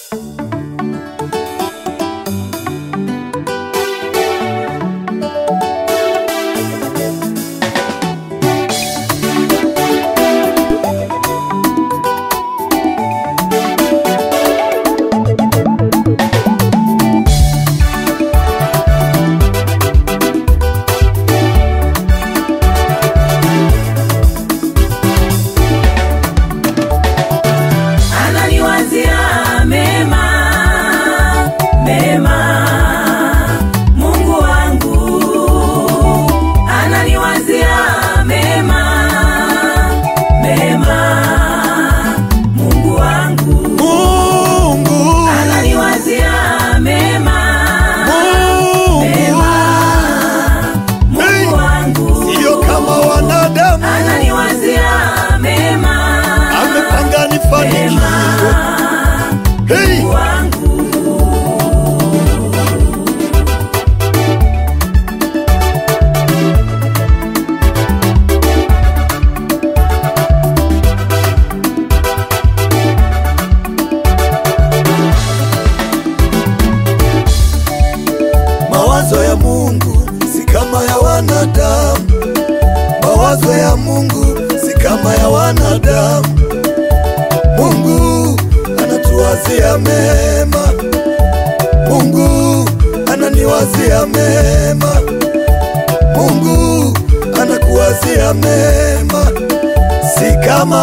Mawazo ya Mungu si kama ya wanadamu. Mawazo ya Mungu si kama ya wanadamu. Mungu anatuwazia mema. Mungu ananiwazia mema. Mungu anakuwazia mema. Si kama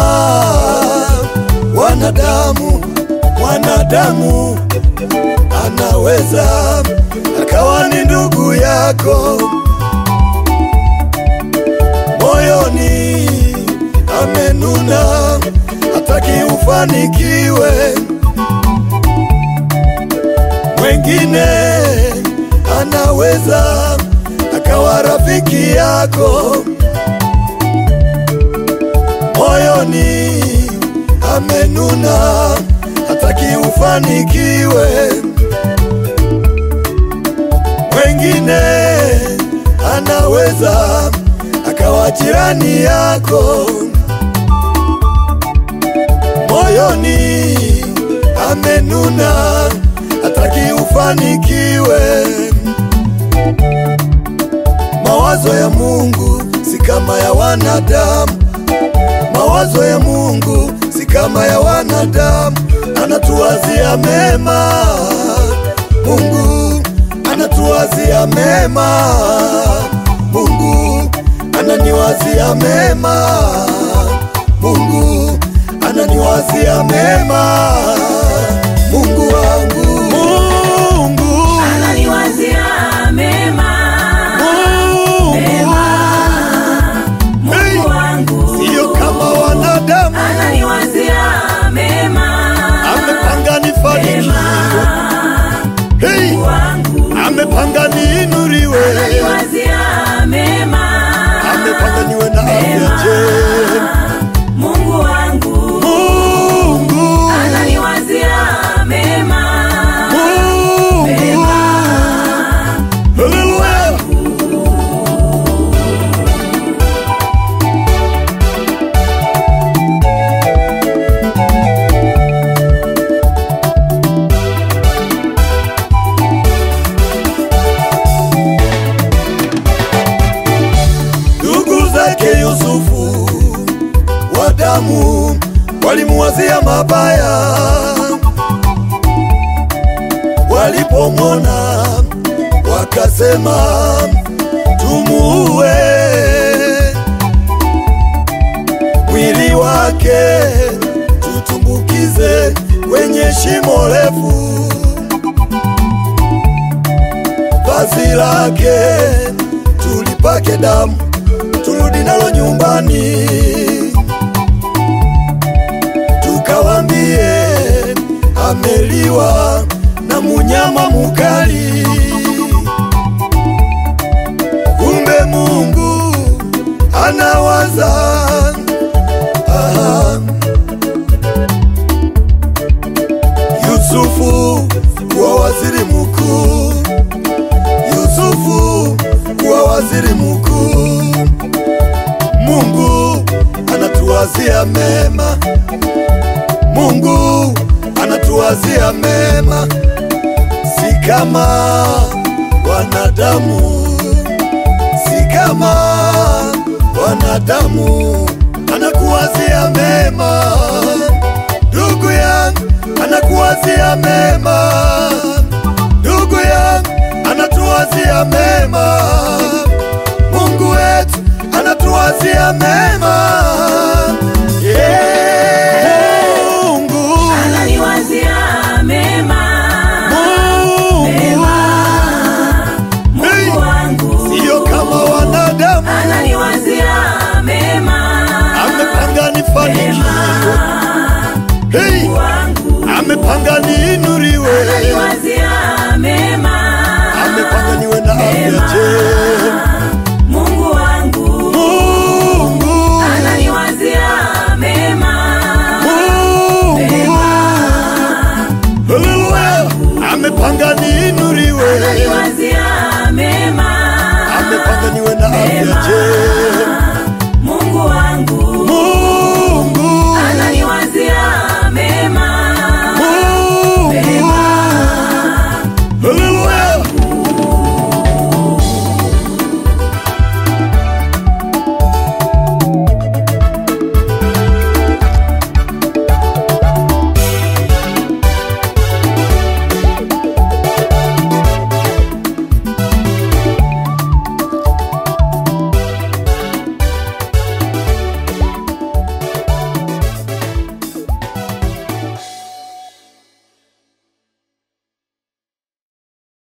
wanadamu. Wanadamu anaweza akawa ni ndugu yako, moyoni amenuna, hataki ufanikiwe. Mwengine anaweza akawa rafiki yako, moyoni amenuna, hataki ufanikiwe. Mwengine anaweza akawa jirani yako, moyoni amenuna, hataki ufanikiwe. Mawazo ya Mungu si kama ya wanadamu. Mawazo ya Mungu si kama ya wanadamu. Anatuwazia mema. Mungu anatuwazia mema. Mungu ananiwazia mema. Mungu ananiwazia mema. Mungu wangu, Mungu ananiwazia mema. Mungu wangu sio kama wanadamu. ananiwazia mema. Amepanga nifanikiwe. Hey, amepanga niinuriwe. Ananiwazia mema. Amepanga niwe na afya njema. Mungu wangu, Mungu ananiwazia mema. Mungu, haleluya. Ndugu zake Yusufu wa damu walimuwazia mabaya, walipomwona wakasema tumuue. Mwili wake tutumbukize kwenye shimo refu, vazi lake tulipake damu, turudi nalo nyumbani, tukawambie ameliwa na munyama mukali. Kumbe Mungu anawaza Yusufu kuwa waziri mkuu. Yusufu kuwa waziri mkuu. Mungu anatuwazia mema. Mungu anatuwazia anatuwazia mema, si kama wanadamu, si kama wanadamu. Anakuwazia mema, ndugu yangu, anakuwazia mema, ndugu yangu, anatuwazia mema. Mungu wetu anatuwazia mema. Mungu ananiwazia mema. Mungu wangu sio kama wanadamu. ananiwazia mema. Amepanga nifanikiwe, hey, amepanga niinuriwe, ananiwazia mema. amepanga niwe na afya njema.